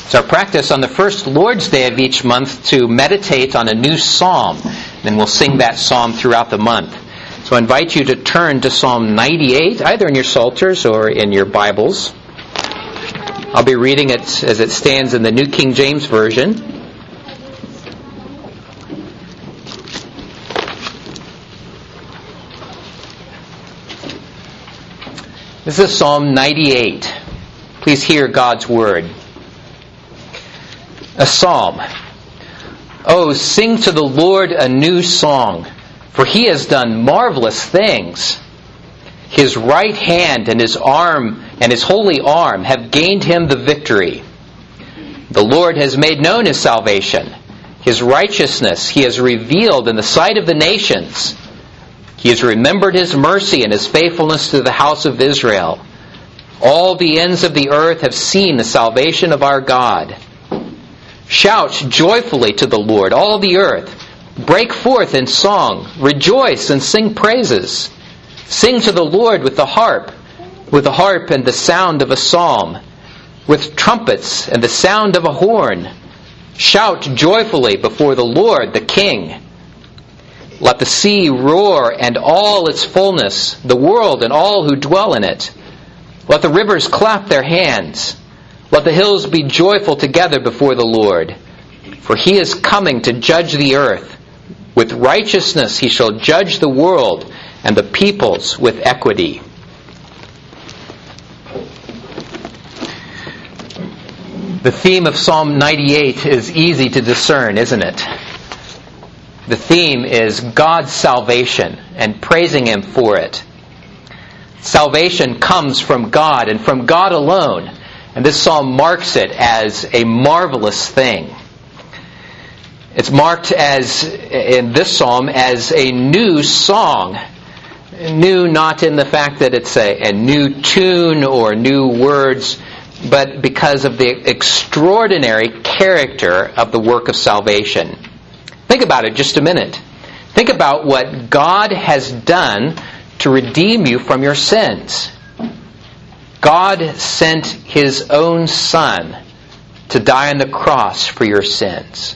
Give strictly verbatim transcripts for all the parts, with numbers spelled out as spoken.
It's our practice on the first Lord's Day of each month to meditate on a new psalm. Then we'll sing that psalm throughout the month. So I invite you to turn to Psalm ninety-eight, either in your Psalters or in your Bibles. I'll be reading it as it stands in the New King James Version. This is Psalm ninety-eight. Please hear God's Word. A psalm. Oh, sing to the Lord a new song, for He has done marvelous things. His right hand and His arm and His holy arm have gained Him the victory. The Lord has made known His salvation. His righteousness He has revealed in the sight of the nations. He has remembered His mercy and His faithfulness to the house of Israel. All the ends of the earth have seen the salvation of our God. Shout joyfully to the Lord, all the earth. Break forth in song. Rejoice and sing praises. Sing to the Lord with the harp, with the harp and the sound of a psalm, with trumpets and the sound of a horn. Shout joyfully before the Lord, the King. Let the sea roar and all its fullness, the world and all who dwell in it. Let the rivers clap their hands. Let the hills be joyful together before the Lord. For He is coming to judge the earth. With righteousness He shall judge the world and the peoples with equity. The theme of Psalm ninety-eight is easy to discern, isn't it? The theme is God's salvation and praising Him for it. Salvation comes from God and from God alone. And this psalm marks it as a marvelous thing. It's marked as, in this psalm, as a new song. New not in the fact that it's a, a new tune or new words, but because of the extraordinary character of the work of salvation. Think about it just a minute. Think about what God has done to redeem you from your sins. God sent His own Son to die on the cross for your sins.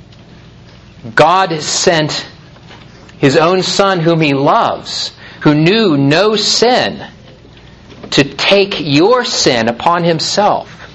God sent His own Son whom He loves, who knew no sin, to take your sin upon Himself.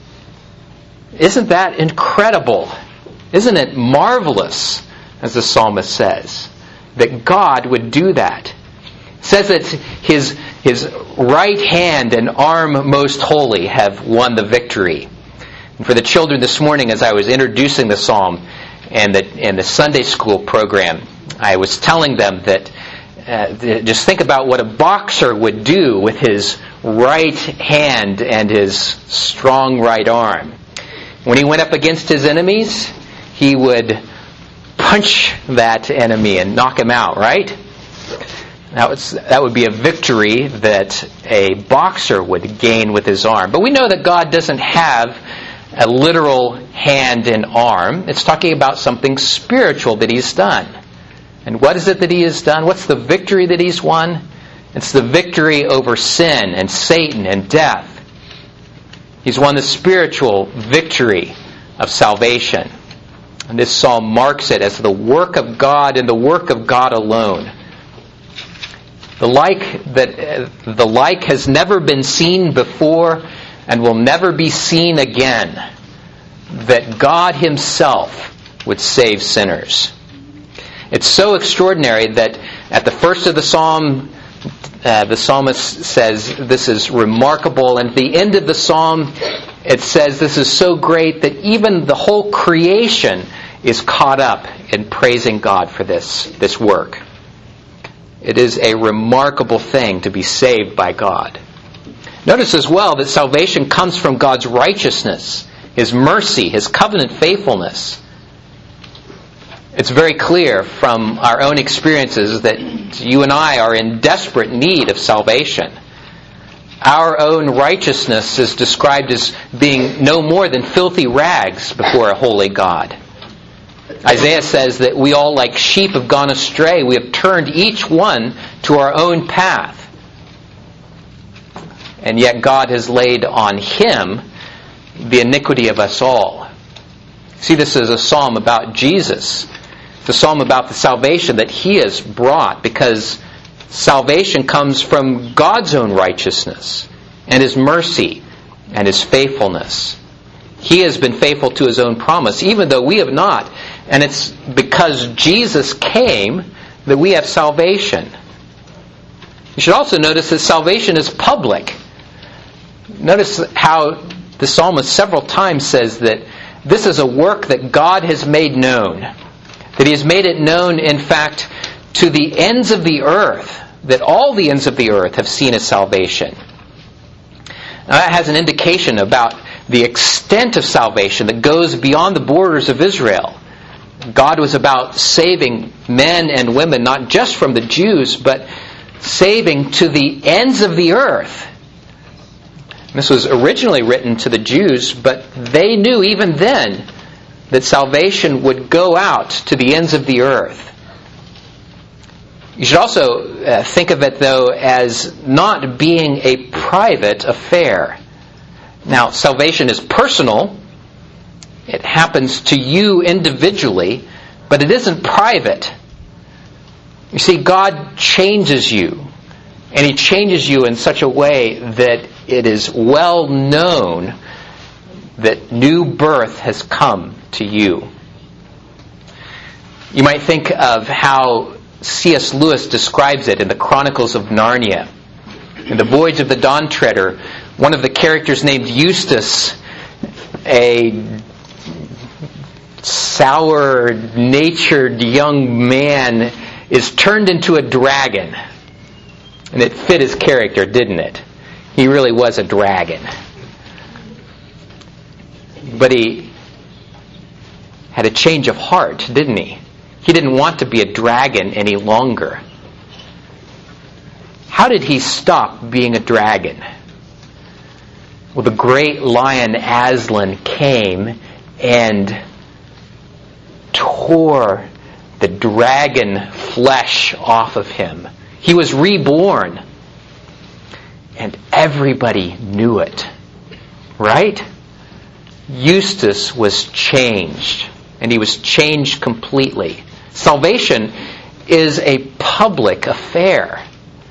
Isn't that incredible? Isn't it marvelous, as the psalmist says, that God would do that? It says that His, his right hand and arm most holy have won the victory. And for the children this morning, as I was introducing the psalm and the, and the Sunday school program, I was telling them that uh, just think about what a boxer would do with his right hand and his strong right arm. When he went up against his enemies, he would punch that enemy and knock him out, right? That was, that would be a victory that a boxer would gain with his arm. But we know that God doesn't have a literal hand and arm. It's talking about something spiritual that He's done. And what is it that He has done? What's the victory that He's won? It's the victory over sin and Satan and death. He's won the spiritual victory of salvation. And this psalm marks it as the work of God and the work of God alone. The like that uh, the like has never been seen before and will never be seen again, that God Himself would save sinners. It's so extraordinary that at the first of the psalm, uh, the psalmist says this is remarkable, and at the end of the psalm it says this is so great that even the whole creation is caught up in praising God for this, this work. It is a remarkable thing to be saved by God. Notice as well that salvation comes from God's righteousness, His mercy, His covenant faithfulness. It's very clear from our own experiences that you and I are in desperate need of salvation. Our own righteousness is described as being no more than filthy rags before a holy God. Isaiah says that we all like sheep have gone astray. We have turned each one to our own path. And yet God has laid on Him the iniquity of us all. See, this is a psalm about Jesus. It's a psalm about the salvation that He has brought, because salvation comes from God's own righteousness and His mercy and His faithfulness. He has been faithful to His own promise, even though we have not. And it's because Jesus came that we have salvation. You should also notice that salvation is public. Notice how the psalmist several times says that this is a work that God has made known. That He has made it known, in fact, to the ends of the earth. That all the ends of the earth have seen His salvation. Now that has an indication about the extent of salvation that goes beyond the borders of Israel. God was about saving men and women, not just from the Jews, but saving to the ends of the earth. This was originally written to the Jews, but they knew even then that salvation would go out to the ends of the earth. You should also uh, think of it, though, as not being a private affair. Now, salvation is personal. It happens to you individually, but it isn't private. You see, God changes you, and He changes you in such a way that it is well known that new birth has come to you. You might think of how C S Lewis describes it in the Chronicles of Narnia. In The Voyage of the Dawn Treader, one of the characters named Eustace, a sour-natured young man, is turned into a dragon. And it fit his character, didn't it? He really was a dragon. But he had a change of heart, didn't he? He didn't want to be a dragon any longer. How did he stop being a dragon? Well, the great lion Aslan came and tore the dragon flesh off of him. He was reborn. And everybody knew it. Right? Eustace was changed. And he was changed completely. Salvation is a public affair.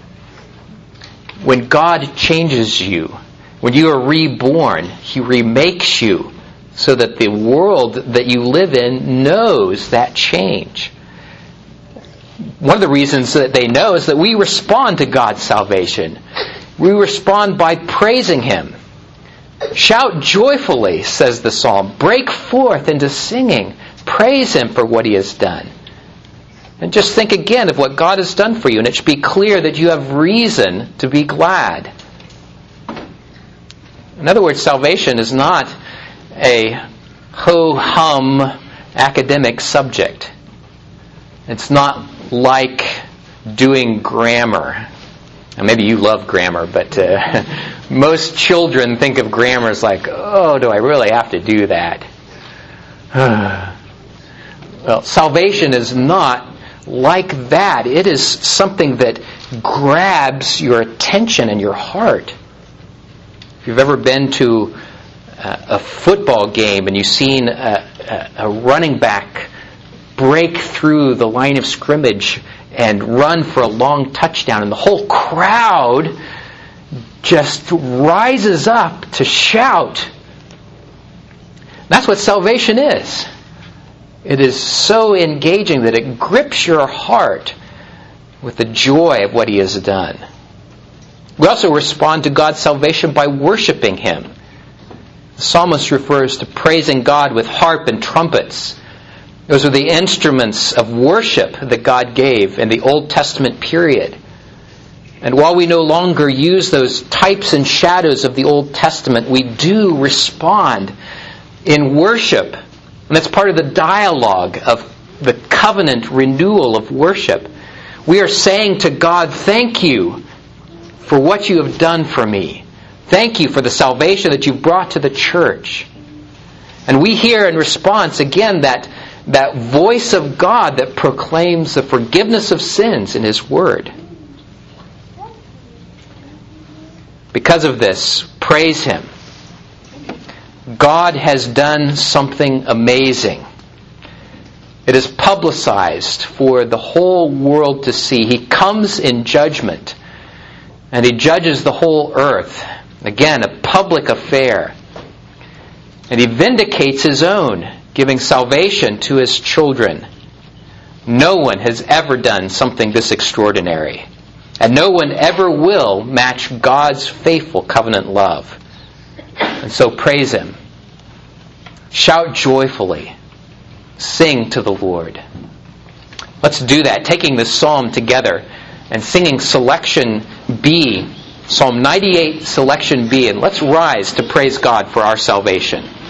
When God changes you, when you are reborn, He remakes you so that the world that you live in knows that change. One of the reasons that they know is that we respond to God's salvation. We respond by praising Him. Shout joyfully, says the psalm. Break forth into singing. Praise Him for what He has done. And just think again of what God has done for you, and it should be clear that you have reason to be glad. In other words, salvation is not a ho-hum academic subject. It's not like doing grammar. Now, maybe you love grammar, but uh, most children think of grammar as like, oh, do I really have to do that? Well, salvation is not like that. It is something that grabs your attention and your heart. If you've ever been to a football game and you've seen a, a, a running back break through the line of scrimmage and run for a long touchdown, and the whole crowd just rises up to shout. That's what salvation is. It is so engaging that it grips your heart with the joy of what He has done. We also respond to God's salvation by worshiping Him. The psalmist refers to praising God with harp and trumpets. Those are the instruments of worship that God gave in the Old Testament period. And while we no longer use those types and shadows of the Old Testament, we do respond in worship. And that's part of the dialogue of the covenant renewal of worship. We are saying to God, thank you for what you have done for me. Thank you for the salvation that you've brought to the church. And we hear in response, again, that, that voice of God that proclaims the forgiveness of sins in His Word. Because of this, praise Him. God has done something amazing. It is publicized for the whole world to see. He comes in judgment, and He judges the whole earth. Again, a public affair. And He vindicates His own, giving salvation to His children. No one has ever done something this extraordinary. And no one ever will match God's faithful covenant love. And so praise Him. Shout joyfully. Sing to the Lord. Let's do that, taking this psalm together and singing selection B, Psalm ninety-eight, selection B, and let's rise to praise God for our salvation.